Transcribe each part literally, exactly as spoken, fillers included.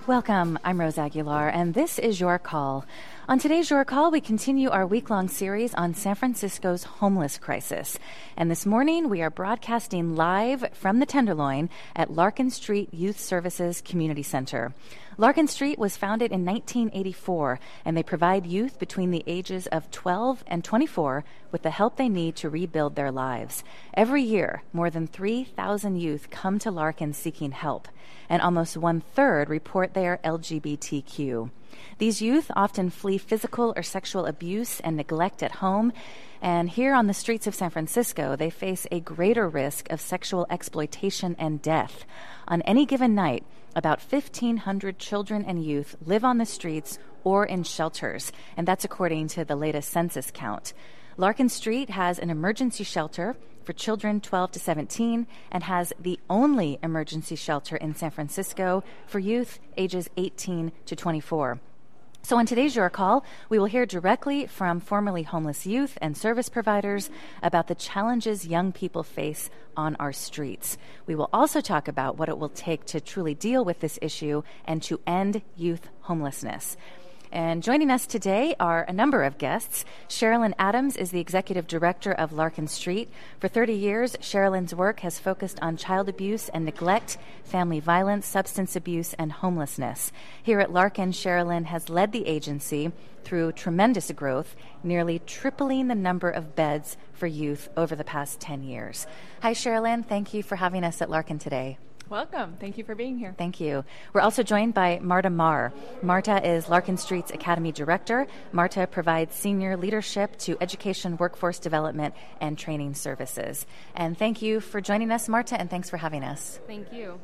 Welcome, I'm Rose Aguilar, and this is Your Call. On today's Your Call, we continue our week-long series on San Francisco's homeless crisis. And this morning, we are broadcasting live from the Tenderloin at Larkin Street Youth Services Community Center. Larkin Street was founded in nineteen eighty-four, and they provide youth between the ages of twelve and twenty-four with the help they need to rebuild their lives. Every year, more than three thousand youth come to Larkin seeking help, and almost one-third report they are L G B T Q. These youth often flee physical or sexual abuse and neglect at home, and here on the streets of San Francisco, they face a greater risk of sexual exploitation and death. On any given night, about fifteen hundred children and youth live on the streets or in shelters, and that's according to the latest census count. Larkin Street has an emergency shelter for children twelve to seventeen and has the only emergency shelter in San Francisco for youth ages eighteen to twenty-four. So on today's Your Call, we will hear directly from formerly homeless youth and service providers about the challenges young people face on our streets. We will also talk about what it will take to truly deal with this issue and to end youth homelessness. And joining us today are a number of guests. Sherilyn Adams is the executive director of Larkin Street. For thirty years, Sherilyn's work has focused on child abuse and neglect, family violence, substance abuse, and homelessness. Here at Larkin, Sherilyn has led the agency through tremendous growth, nearly tripling the number of beds for youth over the past ten years. Hi, Sherilyn. Thank you for having us at Larkin today. Welcome. Thank you for being here. Thank you. We're also joined by Marta Marr. Marta is Larkin Street's Academy Director. Marta provides senior leadership to education, workforce development, and training services. And thank you for joining us, Marta, and thanks for having us. Thank you.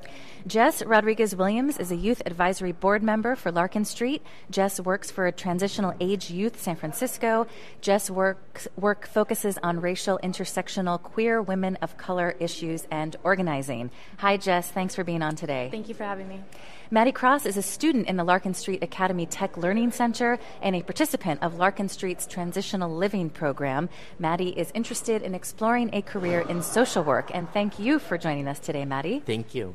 Jess Rodriguez-Williams is a youth advisory board member for Larkin Street. Jess works for Transitional Age Youth San Francisco. Jess' work, work focuses on racial, intersectional, queer, women of color issues and organizing. Hi, Jess. Thanks for being on today. Thank you for having me. Maddie Cross is a student in the Larkin Street Academy Tech Learning Center and a participant of Larkin Street's Transitional Living program. Maddie is interested in exploring a career in social work, and thank you for joining us today, Maddie. Thank you.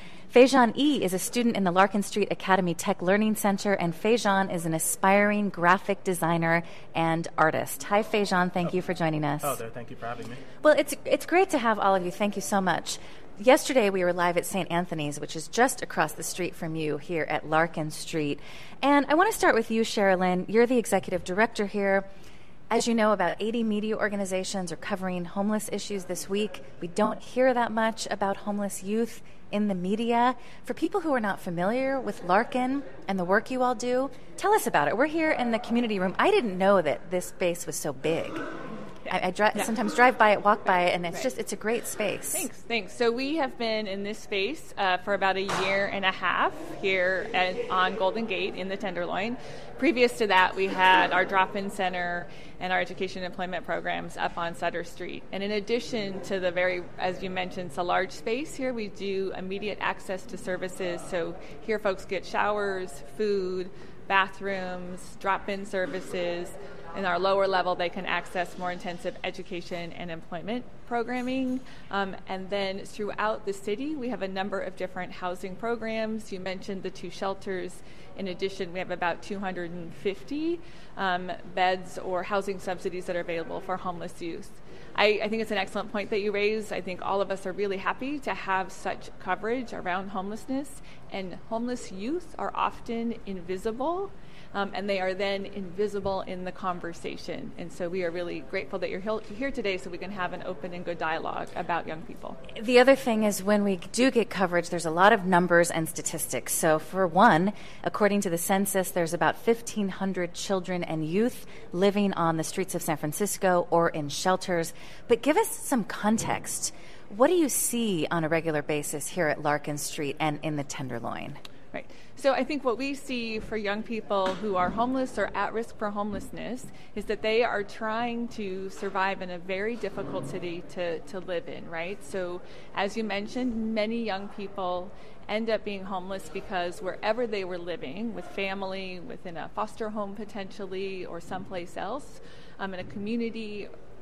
Fejan E. is a student in the Larkin Street Academy Tech Learning Center, and Fejan is an aspiring graphic designer and artist. Hi, Fejan. Thank oh. you for joining us. Oh, there. Thank you for having me. Well, it's it's great to have all of you. Thank you so much. Yesterday, we were live at Saint Anthony's, which is just across the street from you here at Larkin Street. And I want to start with you, Sherilyn. You're the executive director here. As you know, about eighty media organizations are covering homeless issues this week. We don't hear that much about homeless youth in the media. For people who are not familiar with Larkin and the work you all do, tell us about it. We're here in the community room. I didn't know that this space was so big. I, I dri- yeah. sometimes drive by it, walk by it, and it's right. just, it's a great space. Thanks, thanks. So we have been in this space uh, for about a year and a half here at, on Golden Gate in the Tenderloin. Previous to that, we had our drop-in center and our education and employment programs up on Sutter Street. And in addition to the very, as you mentioned, it's a large space here, we do immediate access to services. So here folks get showers, food, bathrooms, drop-in services. In our lower level, they can access more intensive education and employment programming. Um, and then throughout the city, we have a number of different housing programs. You mentioned the two shelters. In addition, we have about two hundred fifty um, beds or housing subsidies that are available for homeless youth. I, I think it's an excellent point that you raised. I think all of us are really happy to have such coverage around homelessness. And homeless youth are often invisible. Um, and they are then invisible in the conversation. And so we are really grateful that you're here today so we can have an open and good dialogue about young people. The other thing is when we do get coverage, there's a lot of numbers and statistics. So for one, according to the census, there's about fifteen hundred children and youth living on the streets of San Francisco or in shelters. But give us some context. What do you see on a regular basis here at Larkin Street and in the Tenderloin? Right. So I think what we see for young people who are homeless or at risk for homelessness is that they are trying to survive in a very difficult city to, to live in, right? So as you mentioned, many young people end up being homeless because wherever they were living, with family, within a foster home potentially, or someplace else, um, in a community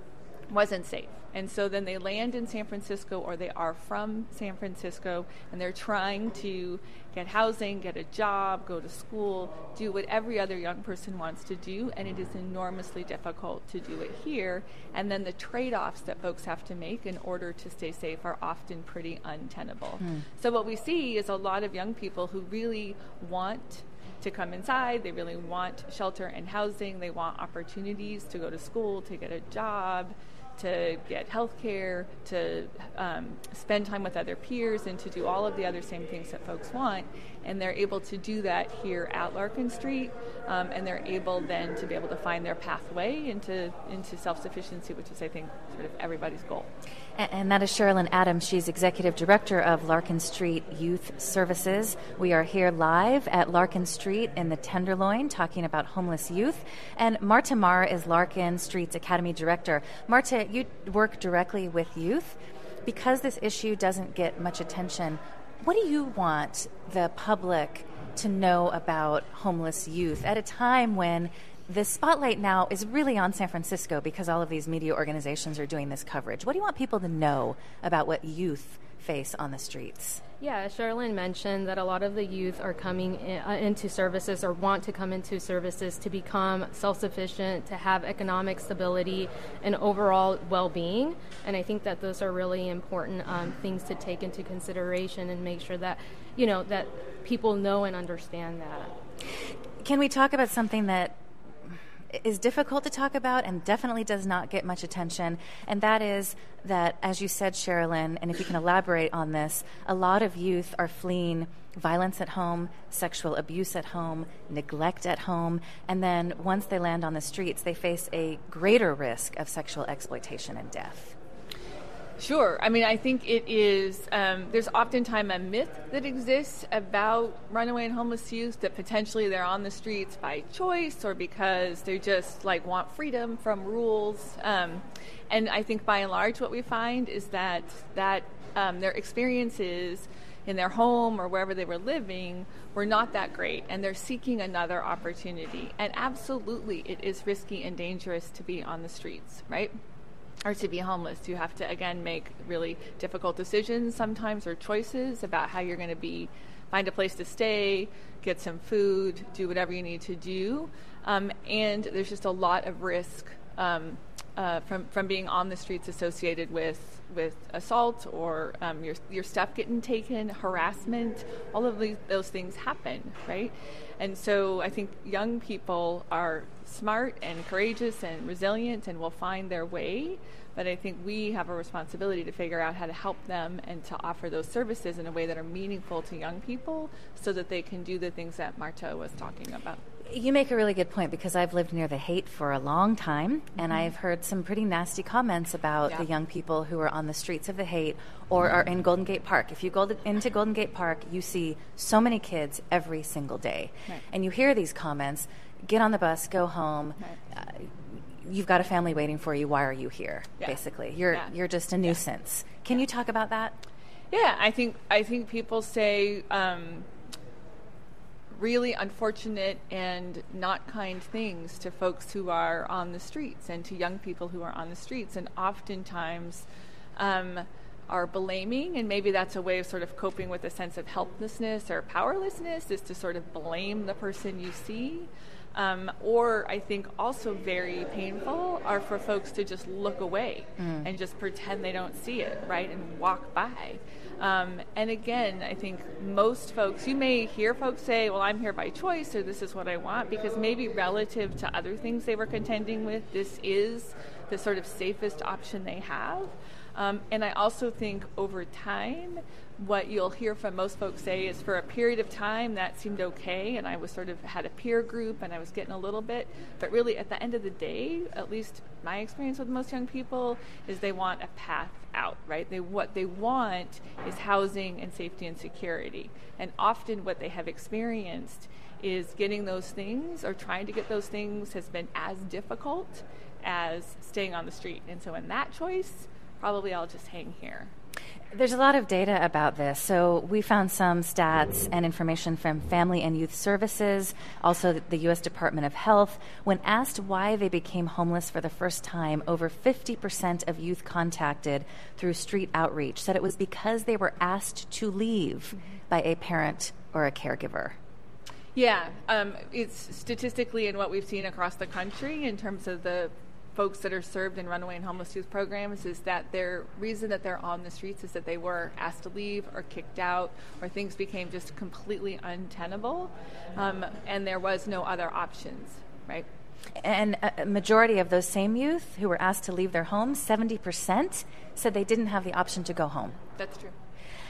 wasn't safe. And so then they land in San Francisco, or they are from San Francisco, and they're trying to get housing, get a job, go to school, do what every other young person wants to do, and it is enormously difficult to do it here. And then the trade-offs that folks have to make in order to stay safe are often pretty untenable. Mm. So what we see is a lot of young people who really want to come inside, they really want shelter and housing, they want opportunities to go to school, to get a job, to get health care, to um, spend time with other peers, and to do all of the other same things that folks want. And they're able to do that here at Larkin Street, um, and they're able then to be able to find their pathway into, into self-sufficiency, which is, I think, sort of everybody's goal. And, and that is Sherilyn Adams. She's Executive Director of Larkin Street Youth Services. We are here live at Larkin Street in the Tenderloin talking about homeless youth. And Marta Marr is Larkin Street's Academy Director. Marta, you work directly with youth. Because this issue doesn't get much attention, what do you want the public to know about homeless youth at a time when the spotlight now is really on San Francisco because all of these media organizations are doing this coverage? What do you want people to know about what youth face on the streets? Yeah, Sherilyn mentioned that a lot of the youth are coming in, uh, into services or want to come into services to become self-sufficient, to have economic stability and overall well-being. And I think that those are really important um, things to take into consideration and make sure that, you know, that people know and understand that. Can we talk about something that is difficult to talk about and definitely does not get much attention, and that is that, as you said, Sherilyn, and if you can elaborate on this, a lot of youth are fleeing violence at home, sexual abuse at home, neglect at home, and then once they land on the streets, they face a greater risk of sexual exploitation and death. Sure. I mean, I think it is, um, there's oftentimes a myth that exists about runaway and homeless youth that potentially they're on the streets by choice or because they just like want freedom from rules. Um, and I think by and large what we find is that, that um, their experiences in their home or wherever they were living were not that great, and they're seeking another opportunity. And absolutely it is risky and dangerous to be on the streets, right? Or to be homeless. You have to, again, make really difficult decisions sometimes, or choices about how you're going to be, find a place to stay, get some food, do whatever you need to do. Um, and there's just a lot of risk um, uh, from from being on the streets associated with with assault or um, your your stuff getting taken, harassment. All of these, those things happen, right? And so I think young people are smart and courageous and resilient and will find their way. But I think we have a responsibility to figure out how to help them and to offer those services in a way that are meaningful to young people so that they can do the things that Marta was talking about. You make a really good point, because I've lived near the Haight for a long time, mm-hmm. and I've heard some pretty nasty comments about yeah. the young people who are on the streets of the Haight or are in Golden Gate Park. If you go to, into Golden Gate Park, you see so many kids every single day. Right. And you hear these comments, get on the bus, go home. Right. Uh, you've got a family waiting for you. Why are you here? Yeah. Basically, you're yeah. you're just a nuisance. Yeah. Can yeah. you talk about that? Yeah, I think I think people say um, really unfortunate and not kind things to folks who are on the streets and to young people who are on the streets, and oftentimes um, are blaming, and maybe that's a way of sort of coping with a sense of helplessness or powerlessness, is to sort of blame the person you see. Um, or I think also very painful are for folks to just look away mm. and just pretend they don't see it, right, and walk by. Um, and again, I think most folks, you may hear folks say, well, I'm here by choice, or this is what I want, because maybe relative to other things they were contending with, this is the sort of safest option they have. Um, and I also think over time, what you'll hear from most folks say is for a period of time that seemed okay, and I was sort of had a peer group and I was getting a little bit, but really at the end of the day, at least my experience with most young people, is they want a path out, right? They what they want is housing and safety and security. And often what they have experienced is getting those things or trying to get those things has been as difficult as staying on the street. And so in that choice, probably I'll just hang here. There's a lot of data about this. So we found some stats and information from Family and Youth Services, also the U S Department of Health. When asked why they became homeless for the first time, over fifty percent of youth contacted through street outreach said it was because they were asked to leave by a parent or a caregiver. Yeah, um, it's statistically in what we've seen across the country in terms of the folks that are served in runaway and homeless youth programs is that their reason that they're on the streets is that they were asked to leave or kicked out or things became just completely untenable, um, and there was no other options, right? And a majority of those same youth who were asked to leave their homes, seventy percent, said they didn't have the option to go home. That's true.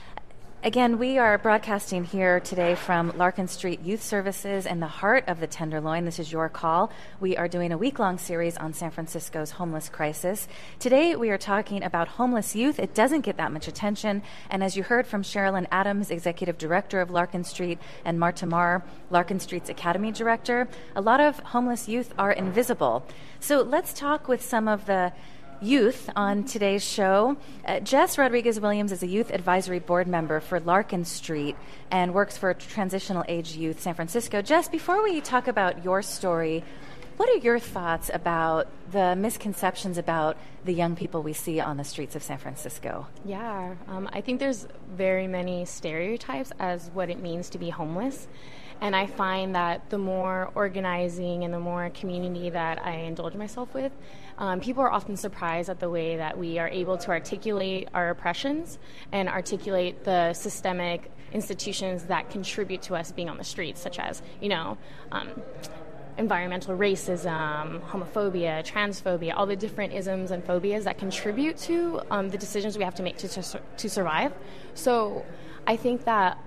Again, we are broadcasting here today from Larkin Street Youth Services in the heart of the Tenderloin. This is Your Call. We are doing a week-long series on San Francisco's homeless crisis. Today, we are talking about homeless youth. It doesn't get that much attention. And as you heard from Sherilyn Adams, Executive Director of Larkin Street, and Marta Marr, Larkin Street's Academy Director, a lot of homeless youth are invisible. So let's talk with some of the youth on today's show. Uh, Jess Rodriguez-Williams is a youth advisory board member for Larkin Street and works for Transitional Age Youth San Francisco. Jess, before we talk about your story, what are your thoughts about the misconceptions about the young people we see on the streets of San Francisco? Yeah, um, I think there's very many stereotypes as what it means to be homeless. And I find that the more organizing and the more community that I indulge myself with, um, people are often surprised at the way that we are able to articulate our oppressions and articulate the systemic institutions that contribute to us being on the streets, such as, you know, um, environmental racism, homophobia, transphobia, all the different isms and phobias that contribute to um, the decisions we have to make to, to, to survive. So I think that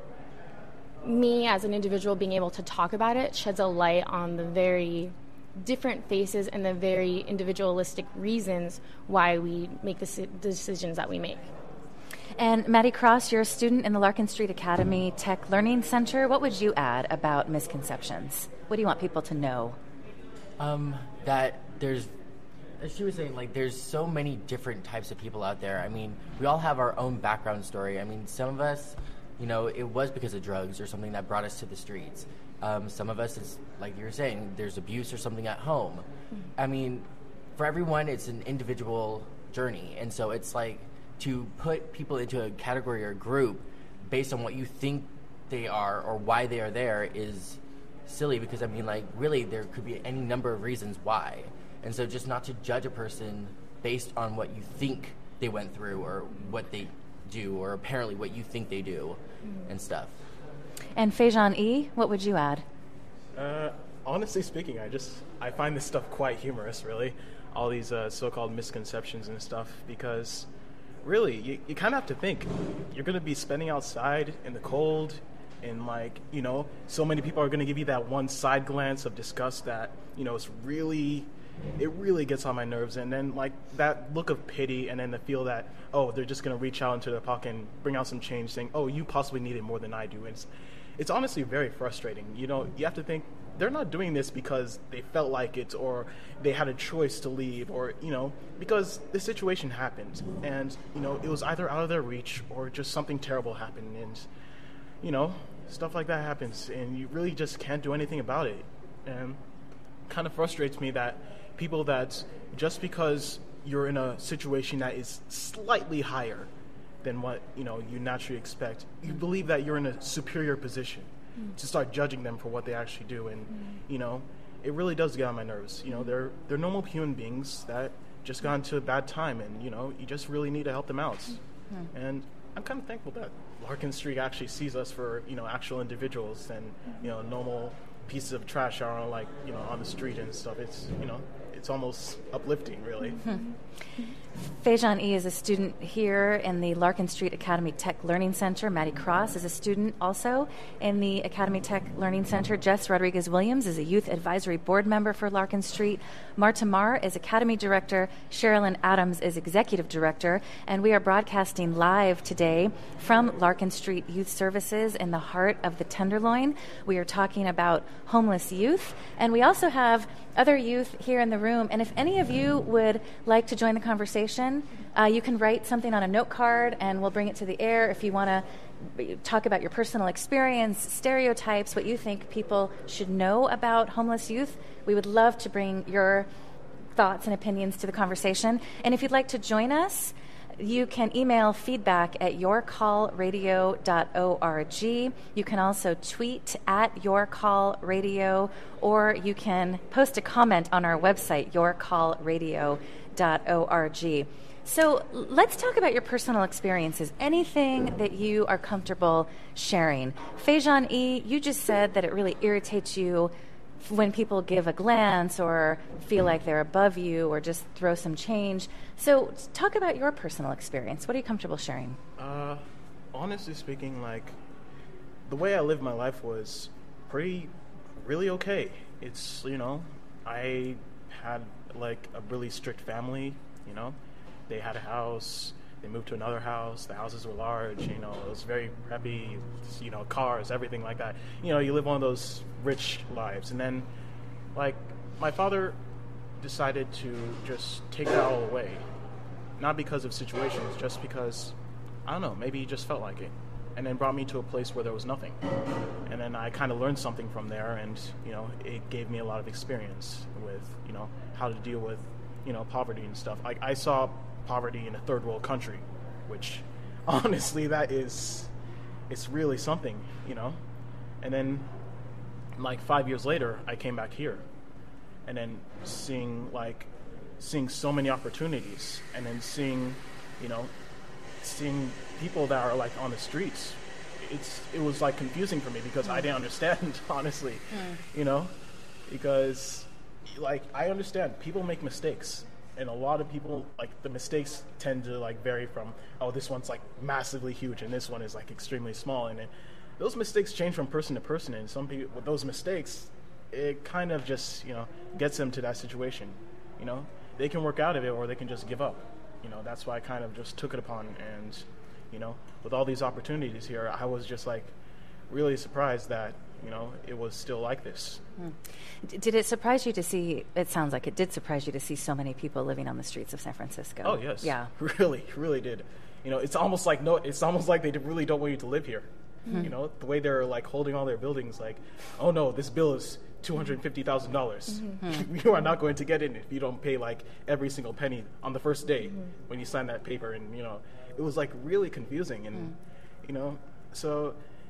me as an individual being able to talk about it sheds a light on the very different faces and the very individualistic reasons why we make the decisions that we make. And Maddie Cross, you're a student in the Larkin Street Academy Tech Learning Center. What would you add about misconceptions? What do you want people to know? Um, that there's, as she was saying, like there's so many different types of people out there. I mean, we all have our own background story. I mean, some of us, you know, it was because of drugs or something that brought us to the streets. Um, some of us, it's like you were saying, there's abuse or something at home. Mm-hmm. I mean, for everyone, it's an individual journey. And so it's like to put people into a category or group based on what you think they are or why they are there is silly because, I mean, like, really, there could be any number of reasons why. And so just not to judge a person based on what you think they went through or what they do or apparently what you think they do mm-hmm. and stuff. And Fejan E., what would you add? Uh, honestly speaking, I just I find this stuff quite humorous, really. All these uh, so-called misconceptions and stuff, because really, you, you kind of have to think. You're going to be spending outside in the cold, and like, you know, so many people are going to give you that one side glance of disgust that, you know, it's really, it really gets on my nerves. And then like that look of pity, and then the feel that, oh, they're just going to reach out into their pocket and bring out some change saying, oh, you possibly need it more than I do. And it's, it's honestly very frustrating. You know, you have to think they're not doing this because they felt like it or they had a choice to leave or, you know, because the situation happened and, you know, it was either out of their reach or just something terrible happened. And, you know, stuff like that happens and you really just can't do anything about it. And it kind of frustrates me that people that just because you're in a situation that is slightly higher than what, you know, you naturally expect, you believe that you're in a superior position mm. to start judging them for what they actually do. And, mm. you know, it really does get on my nerves. You know, they're they're normal human beings that just got into a bad time and, you know, you just really need to help them out. Mm. And I'm kind of thankful that Larkin Street actually sees us for, you know, actual individuals and, you know, normal pieces of trash are on, like, you know, on the street and stuff. It's, you know, it's almost uplifting, really. Mm-hmm. Fejan E. is a student here in the Larkin Street Academy Tech Learning Center. Maddie Cross is a student also in the Academy Tech Learning Center. Jess Rodriguez-Williams is a youth advisory board member for Larkin Street. Marta Marr is Academy Director. Sherilyn Adams is Executive Director. And we are broadcasting live today from Larkin Street Youth Services in the heart of the Tenderloin. We are talking about homeless youth. And we also have other youth here in the room room. And if any of you would like to join the conversation, uh, you can write something on a note card and we'll bring it to the air. If you want to talk about your personal experience, stereotypes, what you think people should know about homeless youth, we would love to bring your thoughts and opinions to the conversation. And if you'd like to join us, you can email feedback at your call radio dot org. You can also tweet at yourcallradio, or you can post a comment on our website, your call radio dot org. So let's talk about your personal experiences, anything that you are comfortable sharing. Fejan E., you just said that it really irritates you when people give a glance or feel like they're above you or just throw some change. So talk about your personal experience. What are you comfortable sharing? Uh, honestly speaking, like, the way I lived my life was pretty, really okay. It's, you know, I had, like, a really strict family, you know. They had a house. They moved to another house. The houses were large. You know, it was very preppy. You know, cars, everything like that. You know, you live one of those rich lives. And then, like, my father decided to just take that all away. Not because of situations, just because, I don't know, maybe he just felt like it. And then brought me to a place where there was nothing. And then I kind of learned something from there. And, you know, it gave me a lot of experience with, you know, how to deal with, you know, poverty and stuff. Like, I saw poverty in a third world country, which honestly, that is, it's really something, you know. And then like five years later, I came back here, and then seeing like seeing so many opportunities, and then seeing, you know, seeing people that are like on the streets, it's it was like confusing for me because mm. I didn't understand, honestly, mm. you know, because like I understand people make mistakes. And a lot of people, like, the mistakes tend to, like, vary from, oh, this one's, like, massively huge, and this one is, like, extremely small. And it, those mistakes change from person to person. And some people, with those mistakes, it kind of just, you know, gets them to that situation. You know, they can work out of it, or they can just give up. You know, that's why I kind of just took it upon. And, you know, with all these opportunities here, I was just, like, really surprised that, you know, it was still like this. Hmm. Did it surprise you to see, it sounds like it did surprise you to see so many people living on the streets of San Francisco? Oh, yes. Yeah. Really, really did. You know, it's almost like, no, it's almost like they really don't want you to live here. Mm-hmm. You know, the way they're, like, holding all their buildings, like, oh, no, this bill is two hundred fifty thousand dollars. Mm-hmm. You are not going to get in if you don't pay, like, every single penny on the first day mm-hmm. when you sign that paper. And, you know, it was, like, really confusing. And, mm. you know, so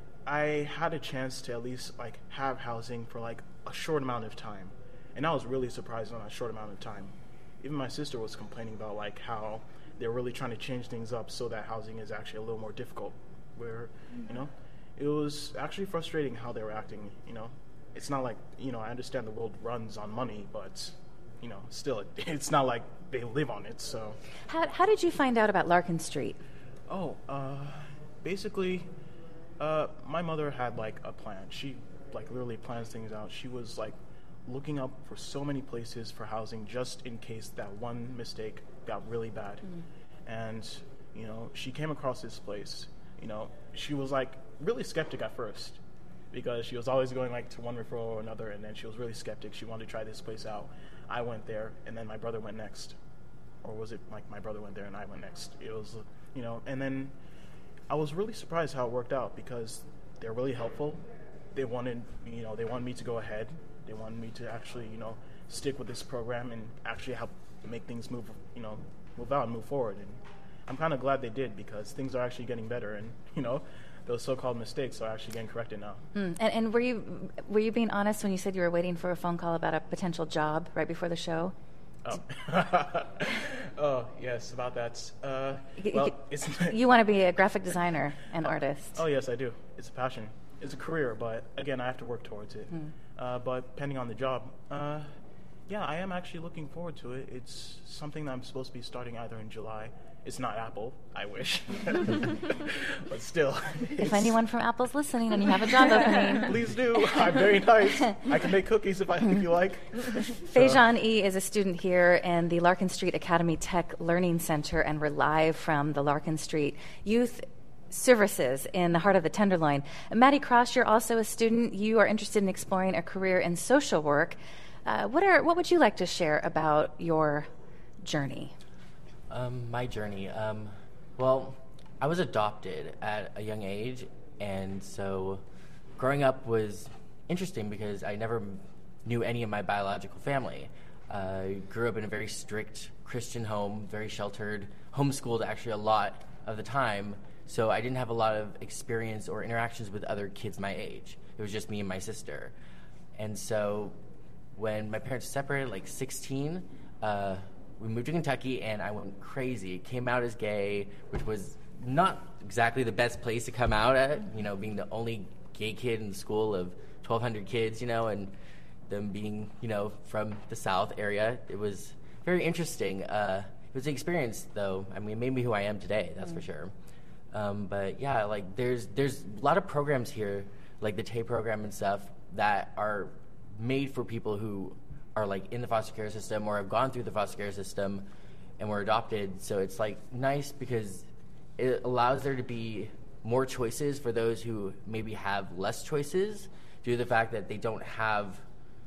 I had a chance to at least, like, have housing for, like, a short amount of time. And I was really surprised on a short amount of time. Even my sister was complaining about, like, how they're really trying to change things up so that housing is actually a little more difficult. Where, you know, it was actually frustrating how they were acting, you know. It's not like, you know, I understand the world runs on money, but, you know, still, it, it's not like they live on it, so. How, how did you find out about Larkin Street? Oh, uh, basically, uh, my mother had, like, a plan. She, like, literally plans things out. She was, like, looking up for so many places for housing just in case that one mistake got really bad. Mm. And, you know, she came across this place. You know, she was, like, really skeptic at first because she was always going, like, to one referral or another, and then she was really skeptic. She wanted to try this place out. I went there, and then my brother went next. Or was it, like, my brother went there and I went next? It was, you know, and then I was really surprised how it worked out because they're really helpful. They wanted, you know, they wanted me to go ahead. They wanted me to actually, you know, stick with this program and actually help make things move, you know, move out and move forward. And I'm kind of glad they did because things are actually getting better, and, you know, those so-called mistakes are actually getting corrected now. Mm. And, and were you were you being honest when you said you were waiting for a phone call about a potential job right before the show? Oh, oh yes, about that. Uh, well, it's you want to be a graphic designer and artist. Oh, yes, I do. It's a passion. It's a career, but again, I have to work towards it. Mm. Uh, but depending on the job, uh, yeah, I am actually looking forward to it. It's something that I'm supposed to be starting either in July. It's not Apple, I wish. But still. If anyone from Apple's listening and you have a job opening. Please do. I'm very nice. I can make cookies if, I, if you like. Fejan E. is a student here in the Larkin Street Academy Tech Learning Center, and we're live from the Larkin Street Youth Services in the heart of the Tenderloin. Maddie Cross, you're also a student. You are interested in exploring a career in social work. Uh, what are what would you like to share about your journey? Um, my journey. Um, well, I was adopted at a young age, and so growing up was interesting because I never knew any of my biological family. I uh, grew up in a very strict Christian home, very sheltered, homeschooled actually a lot of the time, so I didn't have a lot of experience or interactions with other kids my age. It was just me and my sister. And so when my parents separated, like sixteen, uh, we moved to Kentucky, and I went crazy. Came out as gay, which was not exactly the best place to come out at, you know, being the only gay kid in the school of twelve hundred kids, you know, and them being, you know, from the South area. It was very interesting. Uh, it was an experience, though. I mean, it made me who I am today, that's mm-hmm. for sure. Um, but yeah, like there's there's a lot of programs here, like the Tay program and stuff, that are made for people who are like in the foster care system or have gone through the foster care system and were adopted. So it's like nice because it allows there to be more choices for those who maybe have less choices due to the fact that they don't have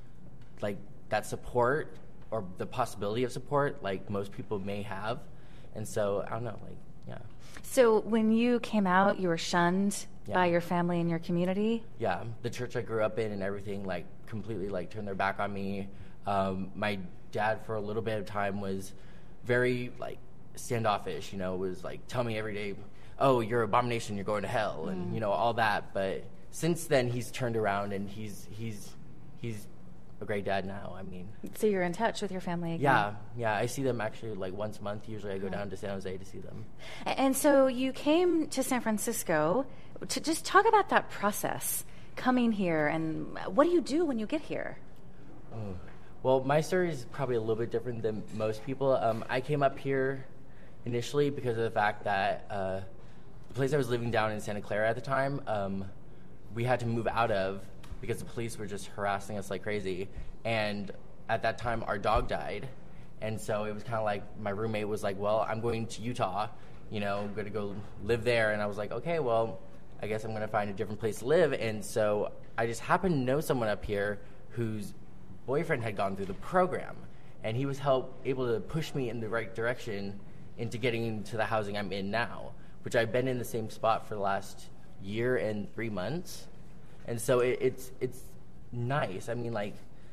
like that support or the possibility of support like most people may have. And so I don't know, like, yeah. So when you came out, you were shunned yeah. by your family and your community? Yeah, the church I grew up in and everything like completely like turned their back on me. Um, my dad for a little bit of time was very like standoffish, you know, was like tell me every day, oh, you're an abomination, you're going to hell, mm. and you know, all that. But since then he's turned around and he's he's he's a great dad now. I mean, so you're in touch with your family again? Yeah, yeah. I see them actually like once a month. Usually I go down to San Jose to see them. And so you came to San Francisco to just talk about that process, coming here, and what do you do when you get here? Oh. Well, my story is probably a little bit different than most people. Um, I came up here initially because of the fact that uh, the place I was living down in Santa Clara at the time, um, we had to move out of because the police were just harassing us like crazy. And at that time, our dog died. And so it was kind of like my roommate was like, well, I'm going to Utah, you know, I'm going to go live there. And I was like, okay, well, I guess I'm going to find a different place to live. And so I just happened to know someone up here whose boyfriend had gone through the program. And he was help, able to push me in the right direction into getting into the housing I'm in now, which I've been in the same spot for the last year and three months. And so it, it's it's nice. I mean, like,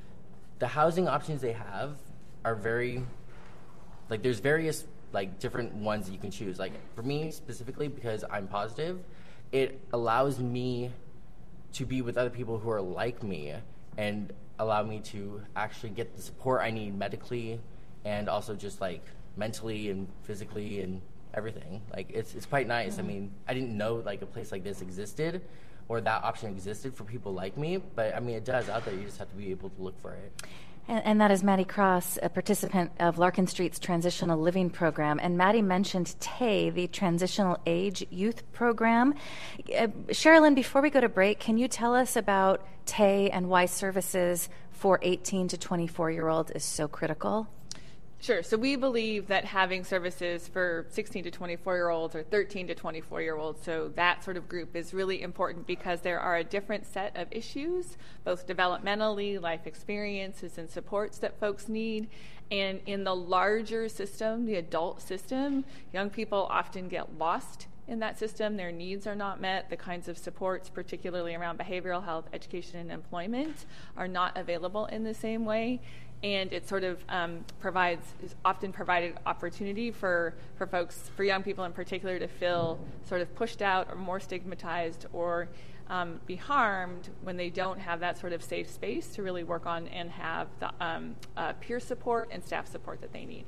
the housing options they have are very, like, there's various, like, different ones that you can choose. Like, for me specifically, because I'm positive, it allows me to be with other people who are like me and allow me to actually get the support I need medically and also just, like, mentally and physically and everything. Like, it's it's quite nice. Mm-hmm. I mean, I didn't know, like, a place like this existed or that option existed for people like me, but I mean, it does out there. You just have to be able to look for it. And, and that is Maddie Cross, a participant of Larkin Street's Transitional Living Program. And Maddie mentioned Tay, the Transitional Age Youth Program. Uh, Sherilyn, before we go to break, can you tell us about Tay and why services for eighteen to twenty-four-year-olds is so critical? Sure. So we believe that having services for sixteen to twenty-four-year-olds or thirteen to twenty-four-year-olds, so that sort of group, is really important because there are a different set of issues, both developmentally, life experiences, and supports that folks need. And in the larger system, the adult system, young people often get lost in that system. Their needs are not met. The kinds of supports, particularly around behavioral health, education, and employment, are not available in the same way. And it sort of um, provides, is often provided opportunity for, for folks, for young people in particular, to feel sort of pushed out or more stigmatized or um, be harmed when they don't have that sort of safe space to really work on and have the um, uh, peer support and staff support that they need.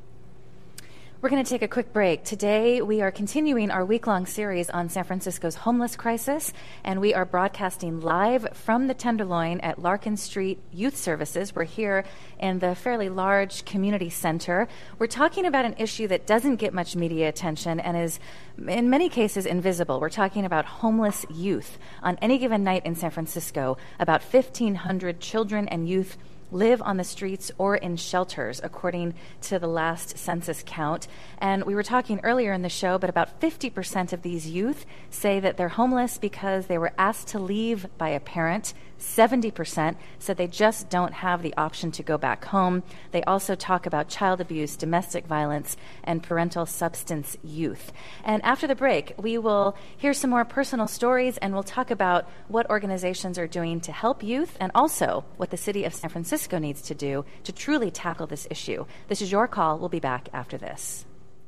We're going to take a quick break. Today, we are continuing our week-long series on San Francisco's homeless crisis, and we are broadcasting live from the Tenderloin at Larkin Street Youth Services. We're here in the fairly large community center. We're talking about an issue that doesn't get much media attention and is, in many cases, invisible. We're talking about homeless youth. On any given night in San Francisco, about fifteen hundred children and youth live on the streets or in shelters, according to the last census count. And we were talking earlier in the show, but about fifty percent of these youth say that they're homeless because they were asked to leave by a parent seventy percent said they just don't have the option to go back home. They also talk about child abuse, domestic violence, and parental substance youth. And after the break, we will hear some more personal stories, and we'll talk about what organizations are doing to help youth, and also what the city of San Francisco needs to do to truly tackle this issue. This is Your Call. We'll be back after this.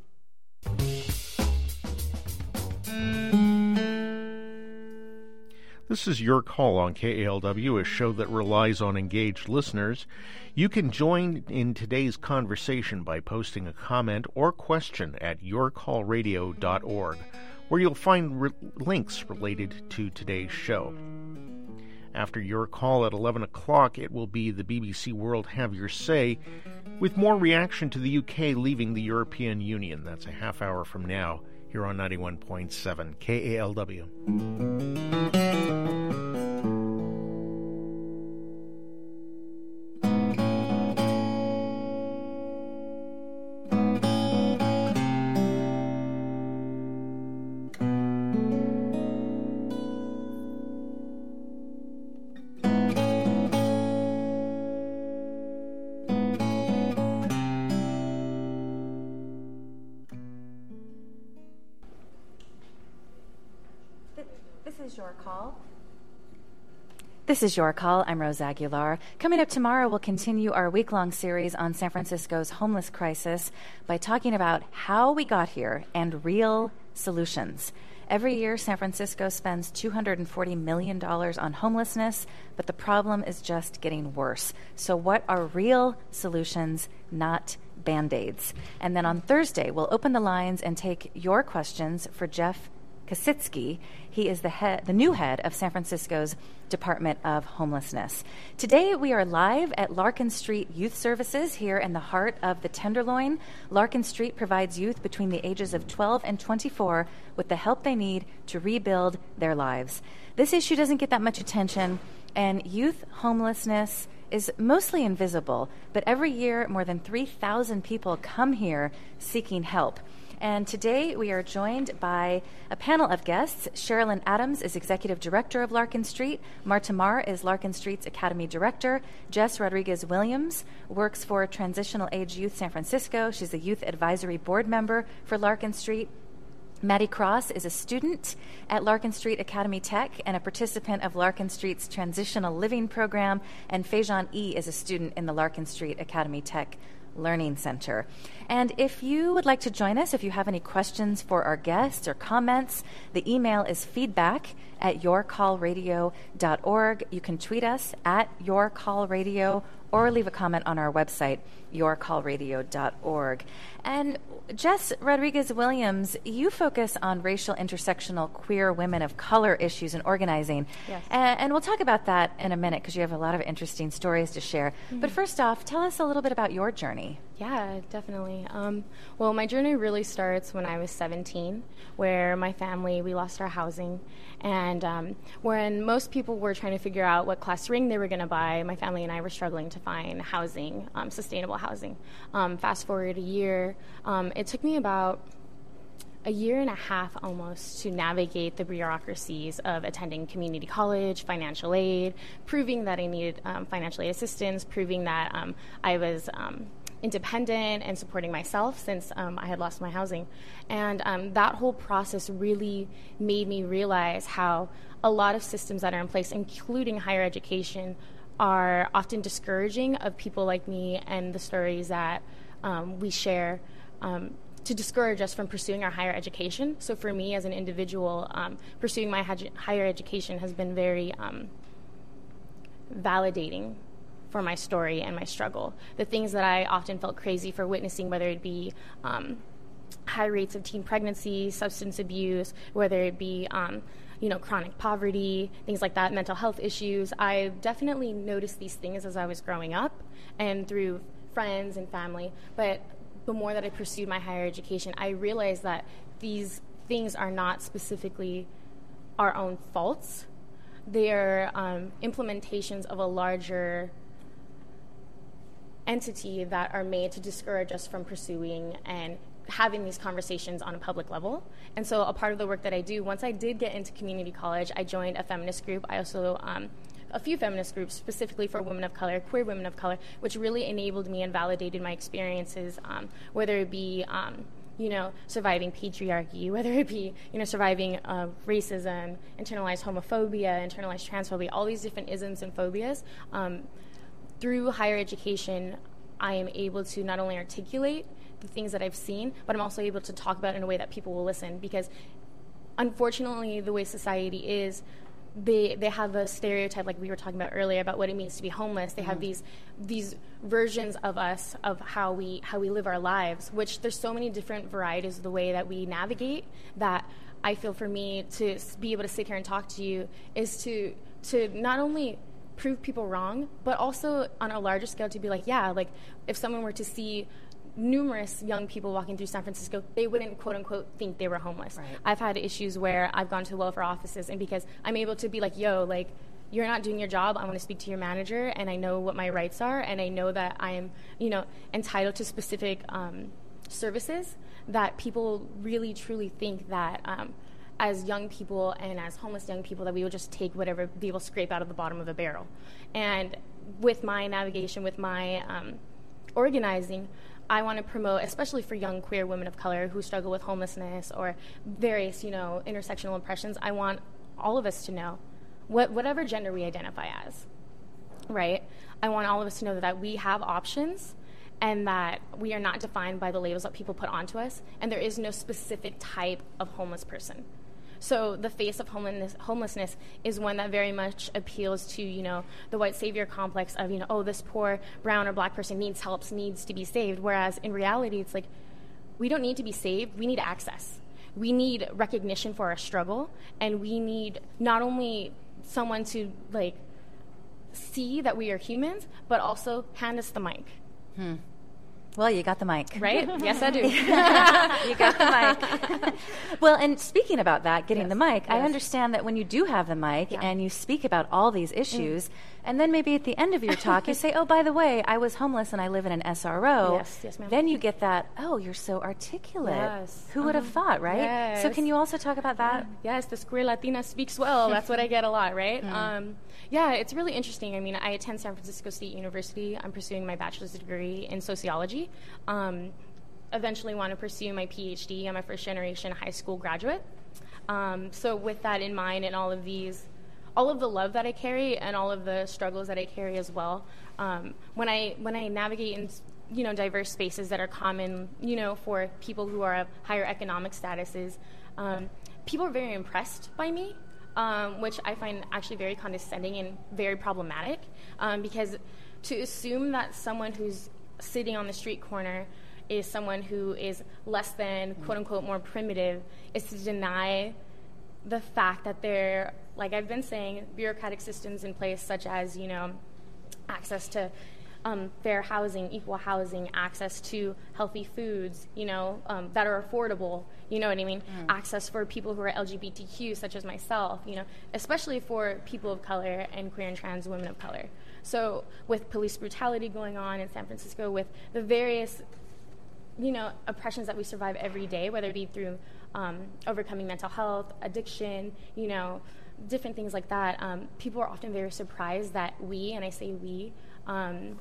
This is Your Call on K A L W, a show that relies on engaged listeners. You can join in today's conversation by posting a comment or question at your call radio dot org, where you'll find re- links related to today's show. After Your Call at eleven o'clock, it will be the B B C World Have Your Say, with more reaction to the U K leaving the European Union. That's a half hour from now, here on ninety-one point seven K A L W. This is Your Call. This is Your Call. I'm Rose Aguilar. Coming up tomorrow, we'll continue our week-long series on San Francisco's homeless crisis by talking about how we got here and real solutions. Every year, San Francisco spends two hundred forty million dollars on homelessness, but the problem is just getting worse. So what are real solutions, not Band-Aids? And then on Thursday, we'll open the lines and take your questions for Jeff Kositsky. He is the head, the new head of San Francisco's Department of Homelessness. Today, we are live at Larkin Street Youth Services here in the heart of the Tenderloin. Larkin Street provides youth between the ages of twelve and twenty-four with the help they need to rebuild their lives. This issue doesn't get that much attention, and youth homelessness is mostly invisible, but every year, more than three thousand people come here seeking help. And today we are joined by a panel of guests. Sherilyn Adams is Executive Director of Larkin Street. Marta Marr is Larkin Street's Academy Director. Jess Rodriguez-Williams works for Transitional Age Youth San Francisco. She's the Youth Advisory Board member for Larkin Street. Maddie Cross is a student at Larkin Street Academy Tech and a participant of Larkin Street's Transitional Living Program. And Fejan E. is a student in the Larkin Street Academy Tech Learning Center. And if you would like to join us, if you have any questions for our guests or comments, the email is feedback at your call radio dot org. You can tweet us at yourcallradio or leave a comment on our website, your call radio dot org. And Jess Rodriguez-Williams, you focus on racial, intersectional, queer, women of color issues and organizing. Yes. And, and we'll talk about that in a minute because you have a lot of interesting stories to share. Mm-hmm. But first off, tell us a little bit about your journey. Yeah, definitely. Um, well, my journey really starts when I was seventeen, where my family, we lost our housing. And um, when most people were trying to figure out what class ring they were going to buy, my family and I were struggling to find housing, um, sustainable housing. Um, fast forward a year, um, it took me about a year and a half almost to navigate the bureaucracies of attending community college, financial aid, proving that I needed um, financial aid assistance, proving that um, I was um, independent and supporting myself since um, I had lost my housing. And um, that whole process really made me realize how a lot of systems that are in place, including higher education, are often discouraging of people like me and the stories that um, we share um, to discourage us from pursuing our higher education. So for me as an individual, um, pursuing my high- higher education has been very um, validating for my story and my struggle. The things that I often felt crazy for witnessing, whether it be um, high rates of teen pregnancy, substance abuse, whether it be um, you know, chronic poverty, things like that, mental health issues. I definitely noticed these things as I was growing up and through friends and family. But the more that I pursued my higher education, I realized that these things are not specifically our own faults. They are um, implementations of a larger entity that are made to discourage us from pursuing and having these conversations on a public level. And so a part of the work that I do, once I did get into community college, I joined a feminist group. I also um, a few feminist groups specifically for women of color, queer women of color, which really enabled me and validated my experiences, um, whether it be um, you know, surviving patriarchy, whether it be, you know, surviving uh, racism, internalized homophobia, internalized transphobia, all these different isms and phobias. Um, through higher education, I am able to not only articulate the things that I've seen, but I'm also able to talk about it in a way that people will listen, because unfortunately, the way society is, they they have a stereotype, like we were talking about earlier, about what it means to be homeless. They mm-hmm. have these these versions of us, of how we how we live our lives, which there's so many different varieties of the way that we navigate, that I feel for me to be able to sit here and talk to you is to to not only prove people wrong, but also on a larger scale to be like, yeah, like if someone were to see numerous young people walking through San Francisco, they wouldn't, quote unquote, think they were homeless. Right. I've had issues where I've gone to welfare offices, and because I'm able to be like, yo, like, you're not doing your job, I want to speak to your manager, and I know what my rights are, and I know that I am, you know, entitled to specific um, services, that people really, truly think that um, as young people and as homeless young people, that we will just take whatever be able to scrape out of the bottom of a barrel. And with my navigation, with my um, organizing, I want to promote, especially for young queer women of color who struggle with homelessness or various, you know, intersectional oppressions, I want all of us to know, what, whatever gender we identify as, right? I want all of us to know that we have options, and that we are not defined by the labels that people put onto us, and there is no specific type of homeless person. So the face of homelessness, homelessness is one that very much appeals to, you know, the white savior complex of, you know, oh, this poor brown or black person needs help, needs to be saved. Whereas in reality, it's like, we don't need to be saved. We need access. We need recognition for our struggle. And we need not only someone to, like, see that we are humans, but also hand us the mic. Hmm. Well, you got the mic. Right? Yes, I do. You got the mic. Well, and speaking about that, getting yes. the mic, yes. I understand that when you do have the mic yeah. and you speak about all these issues, mm. and then maybe at the end of your talk you say, oh, by the way, I was homeless and I live in an S R O. Yes, yes, ma'am. Then you get that, oh, you're so articulate. Yes. Who would have uh-huh. thought, right? Yes. So can you also talk about that? Yes, the queer Latina speaks well. That's what I get a lot, right? Mm. Um, yeah, it's really interesting. I mean, I attend San Francisco State University. I'm pursuing my bachelor's degree in sociology. Um, eventually want to pursue my PhD. I'm a first-generation high school graduate. Um, so with that in mind, and all of these, all of the love that I carry and all of the struggles that I carry as well, um, when I when I navigate in, you know, diverse spaces that are common, you know, for people who are of higher economic statuses, um, people are very impressed by me, um, which I find actually very condescending and very problematic, um, because to assume that someone who's sitting on the street corner is someone who is less than, quote unquote, more primitive, is to deny the fact that there, like I've been saying, bureaucratic systems in place such as, you know, access to um, fair housing, equal housing, access to healthy foods, you know, um, that are affordable, you know what I mean? Mm. Access for people who are L G B T Q, such as myself, you know, especially for people of color and queer and trans women of color. So with police brutality going on in San Francisco, with the various, you know, oppressions that we survive every day, whether it be through um, overcoming mental health, addiction, you know, different things like that, um, people are often very surprised that we, and I say we, um,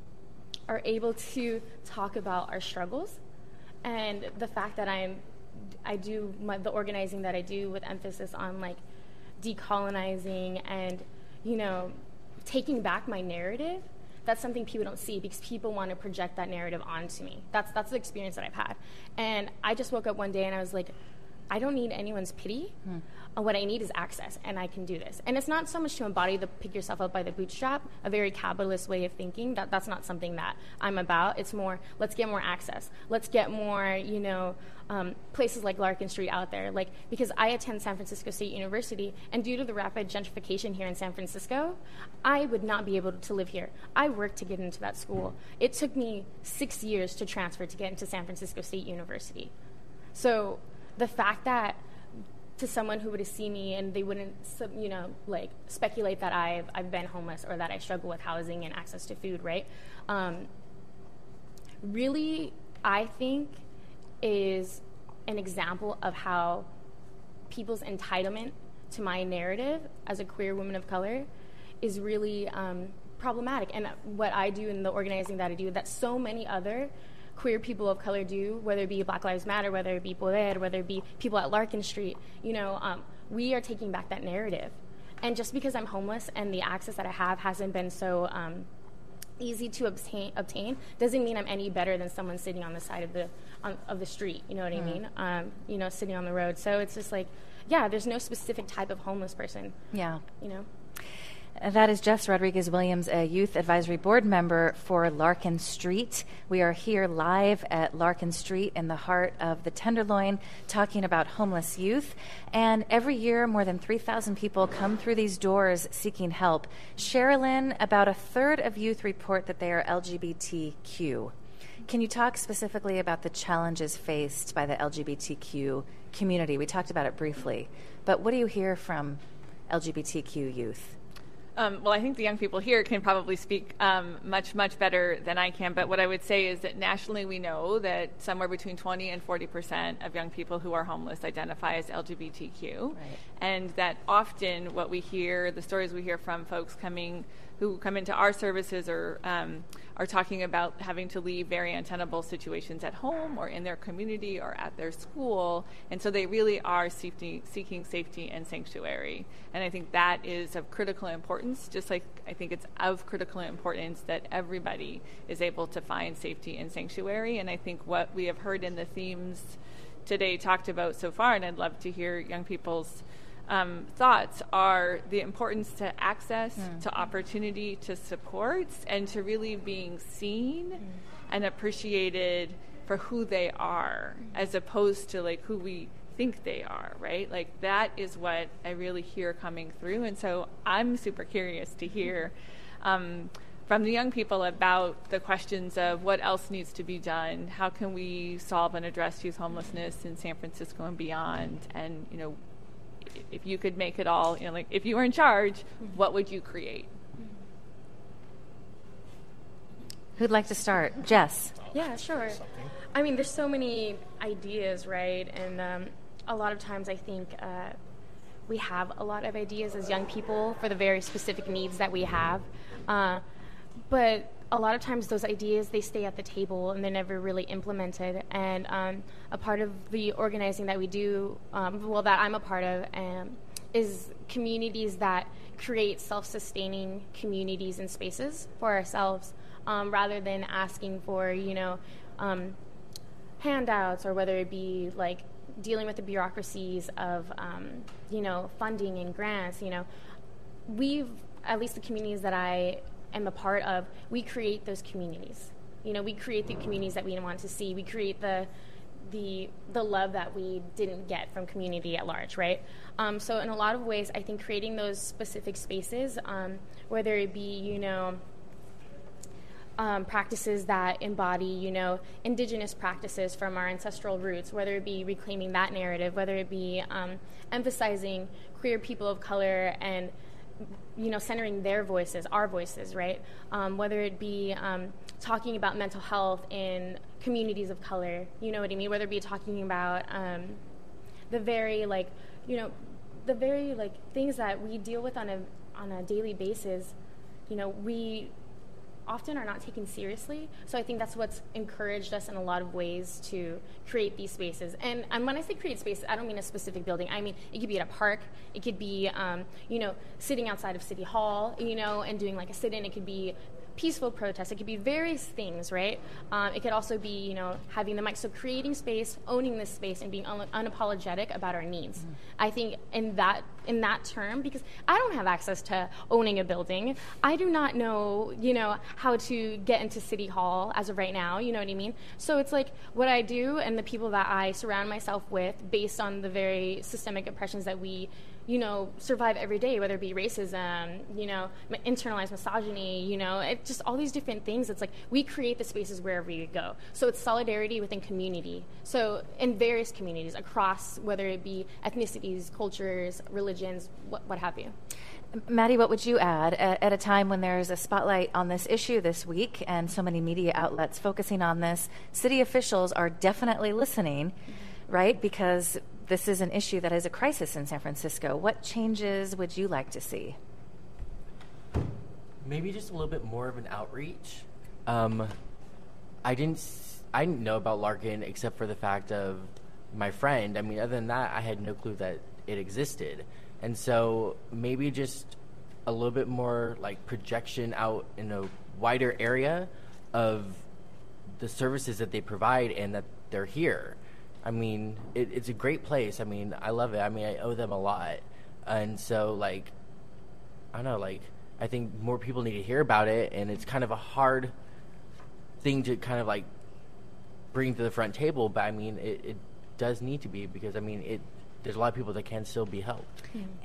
are able to talk about our struggles. And the fact that I'm, I do my, the organizing that I do with emphasis on, like, decolonizing and, you know, taking back my narrative, that's something people don't see because people want to project that narrative onto me. That's that's the experience that I've had. And I just woke up one day and I was like, I don't need anyone's pity. Hmm. Uh, what I need is access, and I can do this. And it's not so much to embody the pick yourself up by the bootstrap, a very capitalist way of thinking. That that's not something that I'm about. It's more, let's get more access. Let's get more, you know, um, places like Larkin Street out there. Like, because I attend San Francisco State University, and due to the rapid gentrification here in San Francisco, I would not be able to live here. I worked to get into that school. It took me six years to transfer to get into San Francisco State University. So the fact that to someone who would see me and they wouldn't, you know, like speculate that I've I've been homeless or that I struggle with housing and access to food, right? Um, really, I think is an example of how people's entitlement to my narrative as a queer woman of color is really um, problematic. And what I do in the organizing that I do, that so many other queer people of color do, whether it be Black Lives Matter, whether it be Poder, whether it be people at Larkin Street, you know, um, we are taking back that narrative. And just because I'm homeless and the access that I have hasn't been so um, easy to obtain, obtain doesn't mean I'm any better than someone sitting on the side of the on, of the street. You know what mm. I mean? Um, you know, sitting on the road. So it's just like, yeah, there's no specific type of homeless person. Yeah. You know? That is Jess Rodriguez-Williams, a Youth Advisory Board member for Larkin Street. We are here live at Larkin Street in the heart of the Tenderloin talking about homeless youth. And every year, more than three thousand people come through these doors seeking help. Sherilyn, about a third of youth report that they are L G B T Q. Can you talk specifically about the challenges faced by the L G B T Q community? We talked about it briefly, but what do you hear from L G B T Q youth? Um, well, I think the young people here can probably speak um, much, much better than I can. But what I would say is that nationally we know that somewhere between twenty and forty percent of young people who are homeless identify as L G B T Q. Right. And that often what we hear, the stories we hear from folks coming who come into our services or um, are talking about having to leave very untenable situations at home or in their community or at their school. And so they really are seeking, seeking safety and sanctuary. And I think that is of critical importance, just like I think it's of critical importance that everybody is able to find safety and sanctuary. And I think what we have heard in the themes today talked about so far, and I'd love to hear young people's Um, thoughts, are the importance to access, mm. to opportunity, to support, and to really being seen mm. and appreciated for who they are, mm. as opposed to like who we think they are, right? Like that is what I really hear coming through. And so I'm super curious to hear um, from the young people about the questions of what else needs to be done, how can we solve and address youth homelessness in San Francisco and beyond, and, you know, if you could make it all, you know, like if you were in charge, what would you create? Who'd like to start? Jess. Yeah, sure. I mean, there's so many ideas, right? And um, a lot of times I think uh, we have a lot of ideas as young people for the very specific needs that we have. Uh, but a lot of times those ideas, they stay at the table and they're never really implemented. And um, a part of the organizing that we do, um, well, that I'm a part of, um, is communities that create self-sustaining communities and spaces for ourselves, um, rather than asking for, you know, um, handouts, or whether it be like dealing with the bureaucracies of, um, you know, funding and grants. You know, we've, at least the communities that I am a part of, we create those communities. You know, we create the communities that we want to see. We create the the the love that we didn't get from community at large, right? Um, so in a lot of ways, I think creating those specific spaces, um, whether it be, you know, um, practices that embody, you know, indigenous practices from our ancestral roots, whether it be reclaiming that narrative, whether it be um, emphasizing queer people of color and, you know, centering their voices, our voices, right? Um, whether it be um, talking about mental health in communities of color, you know what I mean? Whether it be talking about um, the very, like, you know, the very, like, things that we deal with on a on a daily basis, you know, we often are not taken seriously. So I think that's what's encouraged us in a lot of ways to create these spaces. And, and when I say create spaces, I don't mean a specific building. I mean, it could be at a park. It could be, um, you know, sitting outside of City Hall, you know, and doing like a sit-in. It could be peaceful protest. It could be various things, right? Um, it could also be, you know, having the mic. So creating space, owning this space, and being un- unapologetic about our needs. Mm-hmm. I think in that in that term, because I don't have access to owning a building. I do not know, you know, how to get into City Hall as of right now, you know what I mean? So it's like what I do and the people that I surround myself with based on the very systemic oppressions that we, you know, survive every day, whether it be racism, you know, internalized misogyny, you know, it just all these different things. It's like we create the spaces wherever we go. So it's solidarity within community. So in various communities across, whether it be ethnicities, cultures, religions, what, what have you. Maddie, what would you add at, at a time when there's a spotlight on this issue this week and so many media outlets focusing on this? City officials are definitely listening, mm-hmm. right? Because this is an issue that is a crisis in San Francisco. What changes would you like to see? maybe just a little bit more of an outreach. Um, I didn't s- I didn't know about Larkin except for the fact of my friend. I mean, other than that, I had no clue that it existed. And so maybe just a little bit more like projection out in a wider area of the services that they provide and that they're here. I mean, it, it's a great place. I mean, I love it. I mean, I owe them a lot. And so, like, I don't know, like, I think more people need to hear about it, and it's kind of a hard thing to kind of, like, bring to the front table, but, I mean, it, it does need to be because, I mean, it there's a lot of people that can still be helped.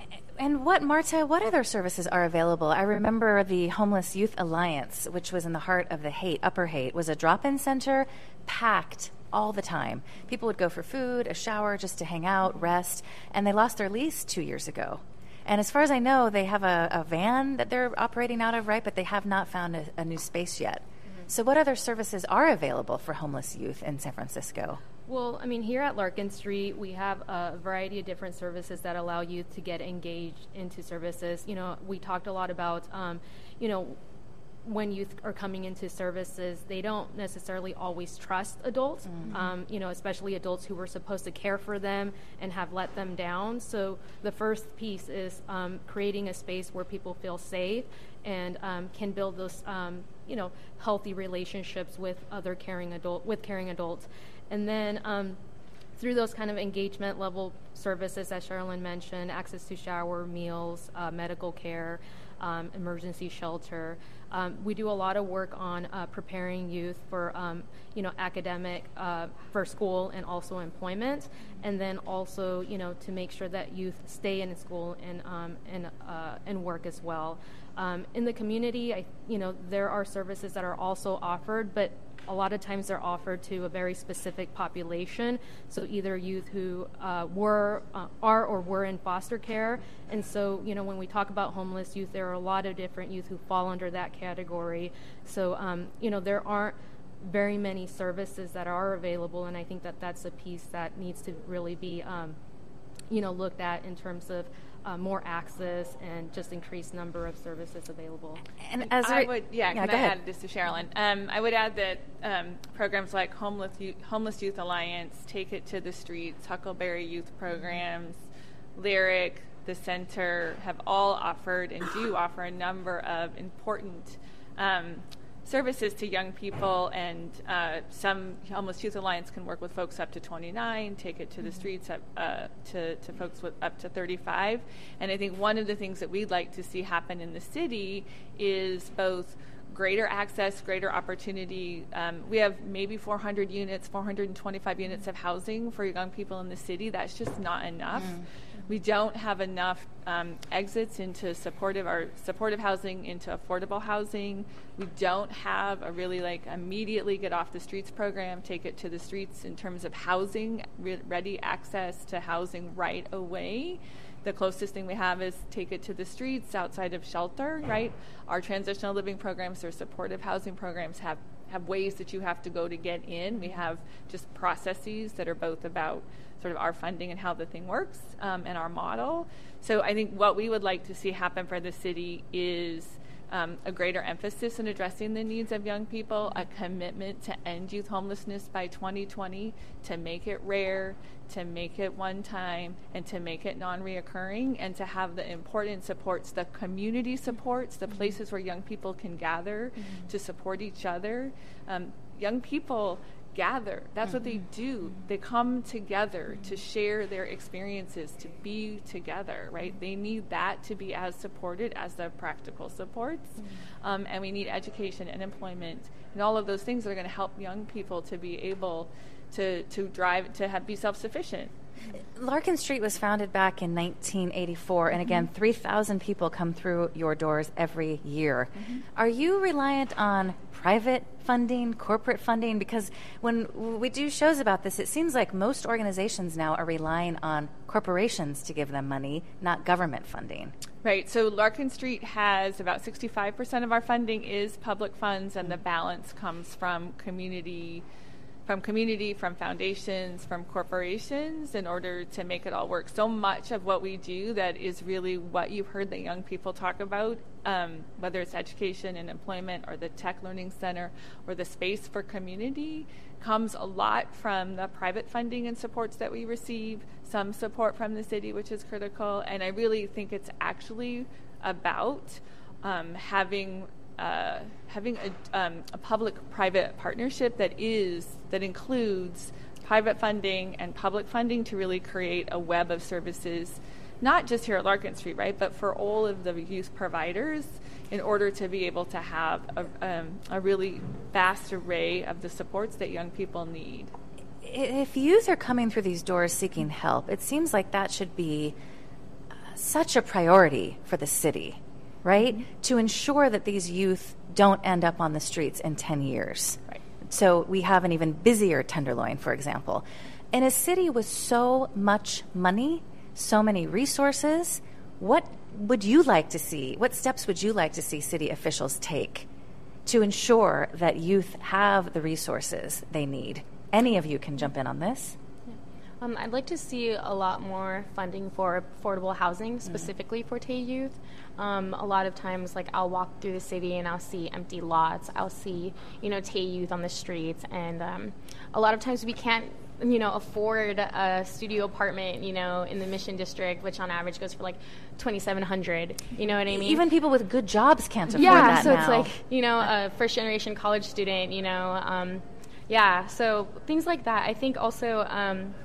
And what, Marta, what other services are available? I remember the Homeless Youth Alliance, which was in the heart of the Haight, Upper Haight, was a drop-in center packed all the time. People would go for food, a shower, just to hang out, rest, and they lost their lease two years ago. And as far as I know, they have a, a van that they're operating out of, right? But they have not found a, a new space yet. Mm-hmm. So what other services are available for homeless youth in San Francisco? Well, I mean, here at Larkin Street, we have a variety of different services that allow youth to get engaged into services. You know, we talked a lot about, um, you know, when youth are coming into services, they don't necessarily always trust adults, mm-hmm. um, you know, especially adults who were supposed to care for them and have let them down. So the first piece is um, creating a space where people feel safe and um, can build those, um, you know, healthy relationships with other caring adult, with caring adults. And then um, through those kind of engagement level services, as Sherilyn mentioned, access to shower, meals, uh, medical care, um, emergency shelter. Um, we do a lot of work on uh, preparing youth for, um, you know, academic, uh, for school and also employment, and then also, you know, to make sure that youth stay in school and um, and uh, and work as well. Um, in the community, I, you know, there are services that are also offered, but a lot of times they're offered to a very specific population, so either youth who uh, were, uh, are or were in foster care. And so, you know, when we talk about homeless youth, there are a lot of different youth who fall under that category. So, um, you know, there aren't very many services that are available, and I think that that's a piece that needs to really be, um, you know, looked at in terms of Uh, more access and just increased number of services available. And as I would, yeah, yeah can I add this to Sherilyn? Um, I would add that um, programs like Homeless Youth, Homeless Youth Alliance, Take It to the Streets, Huckleberry Youth Programs, Lyric, the Center have all offered and do offer a number of important um, services to young people, and uh, some Homeless Youth Alliance can work with folks up to twenty-nine, Take It to the Streets up uh, to, to folks with up to thirty-five. And I think one of the things that we'd like to see happen in the city is both greater access, greater opportunity. Um, we have maybe four hundred units, four hundred twenty-five units of housing for young people in the city. That's just not enough. Mm. We don't have enough um, exits into supportive or supportive housing, into affordable housing. We don't have a really like immediately get off the streets program, Take It to the Streets in terms of housing, re- ready access to housing right away. The closest thing we have is Take It to the Streets outside of shelter, right? Our transitional living programs or supportive housing programs have, have ways that you have to go to get in. We have just processes that are both about sort of our funding and how the thing works um, and our model. So I think what we would like to see happen for the city is Um, a greater emphasis in addressing the needs of young people, a commitment to end youth homelessness by twenty twenty, to make it rare, to make it one time, and to make it non-reoccurring, and to have the important supports, the community supports, the places where young people can gather mm-hmm. to support each other. Um, young people gather. That's mm-hmm. what they do. They come together to share their experiences, to be together, right? They need that to be as supported as the practical supports. Mm-hmm. Um, and we need education and employment and all of those things that are going to help young people to be able to, to drive, to have, be self-sufficient. Larkin Street was founded back in nineteen eighty-four, and again, three thousand people come through your doors every year. Mm-hmm. Are you reliant on private funding, corporate funding? Because when we do shows about this, it seems like most organizations now are relying on corporations to give them money, not government funding. Right. So Larkin Street has about sixty-five percent of our funding is public funds, and the balance comes from community from community, from foundations, from corporations in order to make it all work. So much of what we do that is really what you've heard the young people talk about, um, whether it's education and employment or the Tech Learning Center or the space for community, comes a lot from the private funding and supports that we receive, some support from the city, which is critical. And I really think it's actually about um, having uh, having a, um, a public-private partnership that is that includes private funding and public funding to really create a web of services, not just here at Larkin Street, right, but for all of the youth providers, in order to be able to have a, um, a really vast array of the supports that young people need. If youth are coming through these doors seeking help, it seems like that should be uh, such a priority for the city, right? Mm-hmm. To ensure that these youth don't end up on the streets in ten years. Right. So we have an even busier Tenderloin, for example. In a city with so much money, so many resources, what would you like to see, what steps would you like to see city officials take to ensure that youth have the resources they need? Any of you can jump in on this. Um, I'd like to see a lot more funding for affordable housing, specifically mm-hmm. for T A youth. Um, a lot of times, like, I'll walk through the city and I'll see empty lots. I'll see, you know, T A youth on the streets. And um, a lot of times we can't, you know, afford a studio apartment, you know, in the Mission District, which on average goes for like twenty-seven hundred dollars. You know what I mean? Even people with good jobs can't afford yeah, that so now. It's like, you know, a first-generation college student, you know, um, yeah, so things like that. I think also um,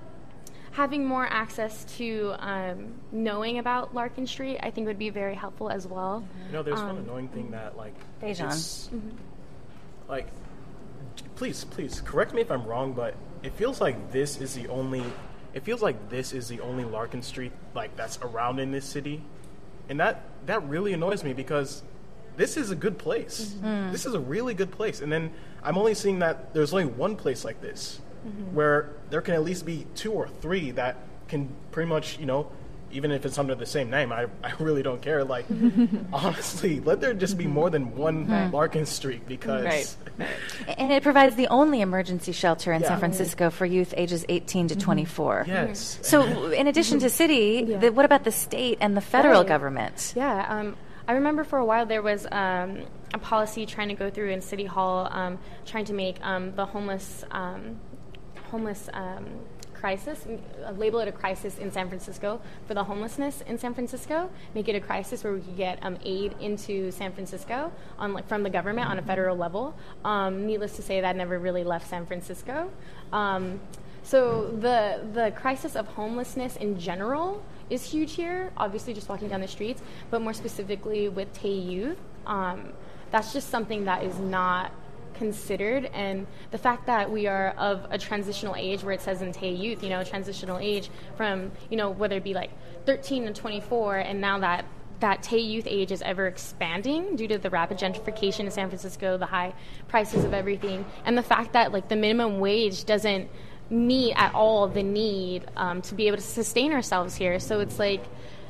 having more access to um, knowing about Larkin Street, I think would be very helpful as well. You know, there's um, one annoying thing that, like, Dejan. mm-hmm. like, please, please, correct me if I'm wrong, but it feels like this is the only, it feels like this is the only Larkin Street, like, that's around in this city. And that, that really annoys me because this is a good place. Mm-hmm. This is a really good place. And then I'm only seeing that there's only one place like this mm-hmm. where there can at least be two or three that can pretty much, you know, even if it's under the same name, I, I really don't care. Like, honestly, let there just be more than one right. Larkin Street because... Right. And it provides the only emergency shelter in yeah. San Francisco for youth ages eighteen to twenty-four. Yes. So in addition to city, yeah. the, what about the state and the federal right. government? Yeah, um, I remember for a while there was um, a policy trying to go through in City Hall, um, trying to make um, the homeless um, homeless um, crisis, uh, label it a crisis in San Francisco for the homelessness in San Francisco, make it a crisis where we could get um, aid into San Francisco on like from the government on a federal level. Um, needless to say, that never really left San Francisco. Um, so the the crisis of homelessness in general is huge here, obviously just walking down the streets, but more specifically with T A youth, um, that's just something that is not considered. And the fact that we are of a transitional age where it says in T A youth, you know, transitional age from, you know, whether it be like thirteen to twenty-four, and now that that T A youth age is ever expanding due to the rapid gentrification in San Francisco, the high prices of everything, and the fact that like the minimum wage doesn't meet at all the need um, to be able to sustain ourselves here. So it's like,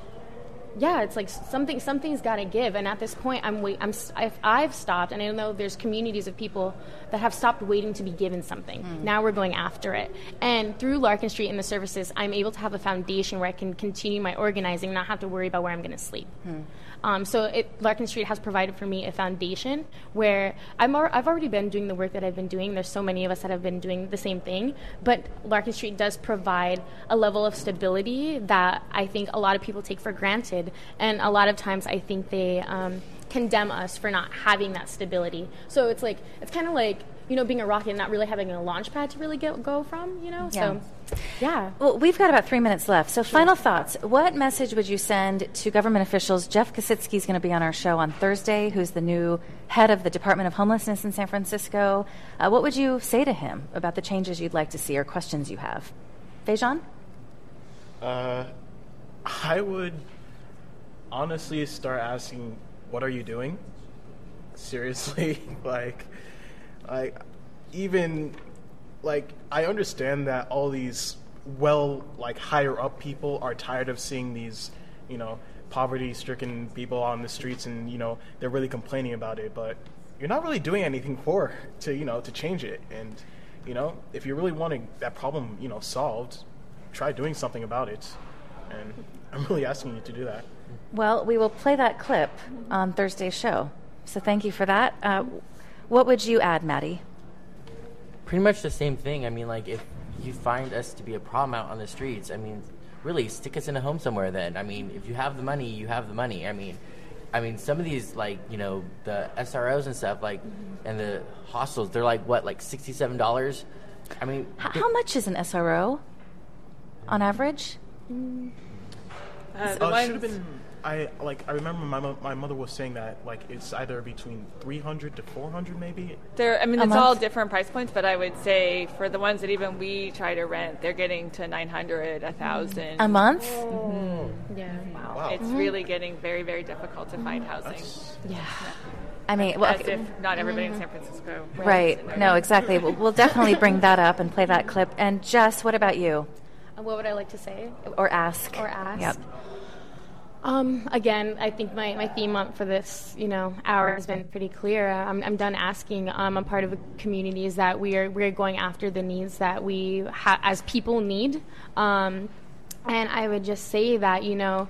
yeah, it's like something something's got to give. And at this point, I'm wait. I'm I've, I've stopped, and I know there's communities of people that have stopped waiting to be given something. Mm. Now we're going after it. And through Larkin Street and the services, I'm able to have a foundation where I can continue my organizing, not have to worry about where I'm going to sleep. Mm. Um, so it, Larkin Street has provided for me a foundation where I'm ar- I've already been doing the work that I've been doing. There's so many of us that have been doing the same thing. But Larkin Street does provide a level of stability that I think a lot of people take for granted. And a lot of times I think they um, condemn us for not having that stability. So it's like, it's kind of like, you know, being a rocket and not really having a launch pad to really get, go from, you know? Yeah. So, yeah. Well, we've got about three minutes left. So Sure. final thoughts. What message would you send to government officials? Jeff Kositsky is going to be on our show on Thursday, who's the new head of the Department of Homelessness in San Francisco. Uh, what would you say to him about the changes you'd like to see or questions you have? Dejan? Uh, I would honestly start asking, what are you doing? Seriously, like... Like, even, like, I understand that all these well, like, higher up people are tired of seeing these, you know, poverty-stricken people on the streets and, you know, they're really complaining about it, but you're not really doing anything for, to, you know, to change it. And You know, if you're really wanting that problem, you know, solved, try doing something about it. And I'm really asking you to do that. Well, we will play that clip on Thursday's show. So thank you for that. Uh, what would you add, Maddie? Pretty much the same thing. I mean, like, if you find us to be a problem out on the streets, I mean, really, stick us in a home somewhere then. I mean, if you have the money, you have the money. I mean, I mean, some of these, like, you know, the S R Os and stuff, like, mm-hmm. and the hostels, they're like, what, like sixty-seven dollars? I mean... H- how much is an S R O on average? Mm. Uh, uh, it should have been... I like. I remember my mo- my mother was saying that like it's either between three hundred to four hundred, maybe. There, I mean, A it's month? all different price points, but I would say for the ones that even we try to rent, they're getting to nine hundred, a thousand A month? Mm-hmm. Yeah. Wow, Wow. it's Mm-hmm. really getting very, very difficult to find housing. That's, Yeah. I mean, well, As okay. if not everybody in San Francisco. Right. No, exactly. We'll, we'll definitely bring that up and play that clip. And Jess, what about you? Uh, What would I like to say? Or ask? Or ask? Yep. Um, again, I think my, my theme up for this, you know, hour has been pretty clear. I'm, I'm done asking. Um, I'm part of a community is that we are we're going after the needs that we ha- as people need. Um, and I would just say that, you know,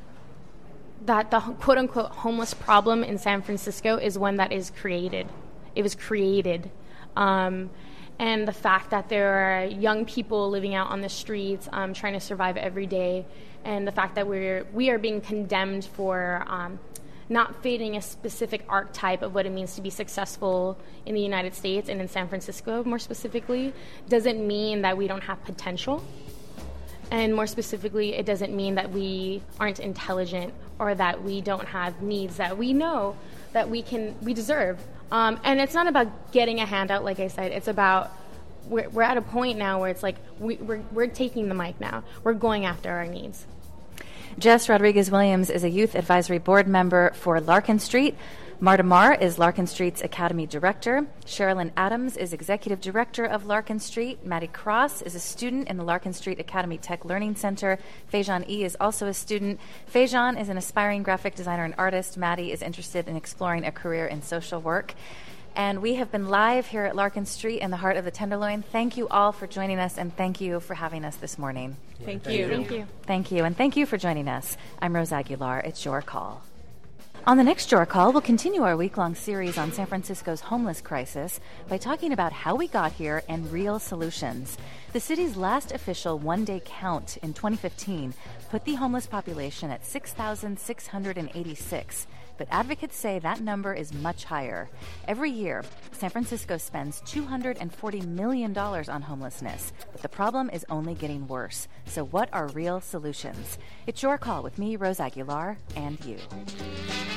that the quote unquote homeless problem in San Francisco is one that is created. It was created. Um, and the fact that there are young people living out on the streets um, trying to survive every day, and the fact that we're we are being condemned for um, not fitting a specific archetype of what it means to be successful in the United States and in San Francisco more specifically, doesn't mean that we don't have potential. And more specifically, it doesn't mean that we aren't intelligent or that we don't have needs that we know that we can we deserve. Um, and it's not about getting a handout, like I said. It's about we're, we're at a point now where it's like we, we're we're taking the mic now. We're going after our needs. Jess Rodriguez-Williams is a youth advisory board member for Larkin Street. Marta Marr is Larkin Street's Academy Director. Sherilyn Adams is Executive Director of Larkin Street. Maddie Cross is a student in the Larkin Street Academy Tech Learning Center. Fejan E. is also a student. Fejan is an aspiring graphic designer and artist. Maddie is interested in exploring a career in social work. And we have been live here at Larkin Street in the heart of the Tenderloin. Thank you all for joining us, and thank you for having us this morning. Thank Thank you. you. Thank you. Thank you, and thank you for joining us. I'm Rose Aguilar. It's Your Call. On the next Your Call, we'll continue our week-long series on San Francisco's homeless crisis by talking about how we got here and real solutions. The city's last official one-day count in twenty fifteen put the homeless population at six thousand six hundred eighty-six, but advocates say that number is much higher. Every year, San Francisco spends two hundred forty million dollars on homelessness, but the problem is only getting worse. So what are real solutions? It's Your Call with me, Rose Aguilar, and you.